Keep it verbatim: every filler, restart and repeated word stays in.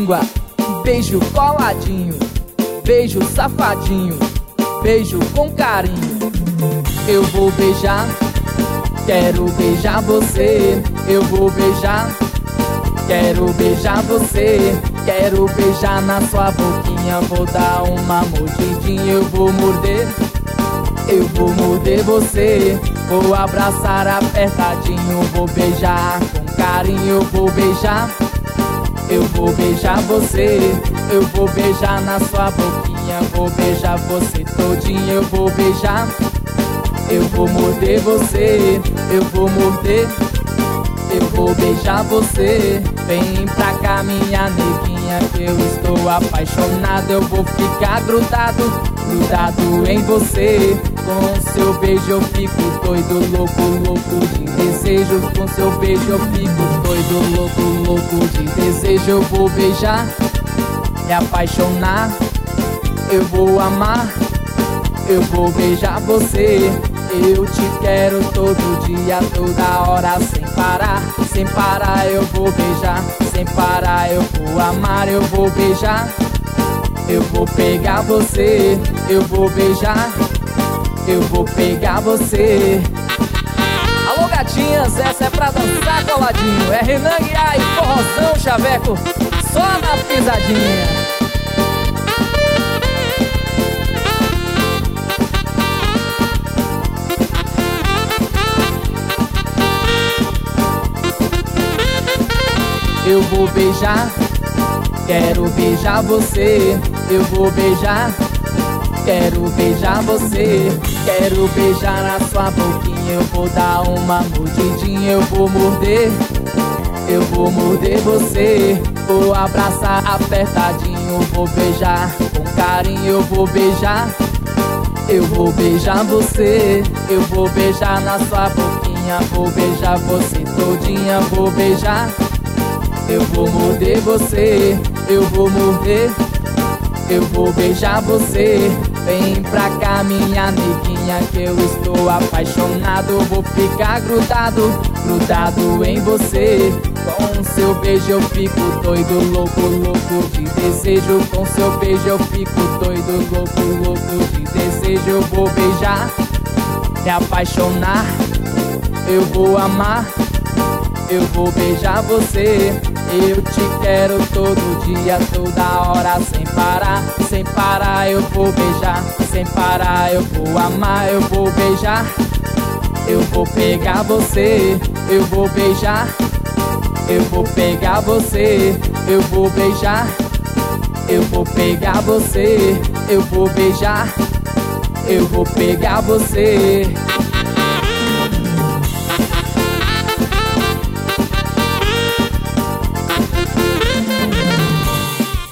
língua, beijo coladinho, beijo safadinho, beijo com carinho. Eu vou beijar, quero beijar você. Eu vou beijar, quero beijar você. Quero beijar na sua boquinha, vou dar uma mordidinha. Eu vou morder, eu vou morder você. Vou abraçar apertadinho, vou beijar com carinho. Eu vou beijar, eu vou beijar você. Eu vou beijar na sua boquinha, vou beijar você todinha. Eu vou beijar, eu vou morder você. Eu vou morder, eu vou beijar você. Vem pra cá minha neguinha, que eu estou apaixonado. Eu vou ficar grudado, grudado em você. Com seu beijo eu fico doido, louco, louco de desejo. Com seu beijo eu fico doido, louco, louco de desejo. Eu vou beijar, me apaixonar, eu vou amar, eu vou beijar você. Eu te quero todo dia, toda hora, sem parar, sem parar. Eu vou beijar, sem parar. Eu vou amar, eu vou beijar, eu vou pegar você. Eu vou beijar, eu vou pegar você. Alô gatinhas, essa é pra dançar coladinho. É Renan Guiar e forrozão chaveco, só na pisadinha. Eu vou beijar, quero beijar você. Eu vou beijar, quero beijar você. Quero beijar na sua boquinha, eu vou dar uma mordidinha. Eu vou morder, eu vou morder você. Vou abraçar apertadinho, vou beijar com carinho. Eu vou beijar, eu vou beijar você. Eu vou beijar na sua boquinha, vou beijar você todinha. Vou beijar, eu vou morder você. Eu vou morder, eu vou beijar você. Vem pra cá minha neguinha, que eu estou apaixonado. Vou ficar grudado, grudado em você. Com seu beijo eu fico doido, louco, louco de desejo. Com seu beijo eu fico doido, louco, louco de desejo. Eu vou beijar, me apaixonar, eu vou amar, eu vou beijar você. Eu te quero todo dia, toda hora, sem parar, sem parar. Eu vou beijar, sem parar. Eu vou amar, eu vou beijar, eu vou pegar você. Eu vou beijar, eu vou pegar você. Eu vou beijar, eu vou pegar você. Eu vou beijar, eu vou pegar você.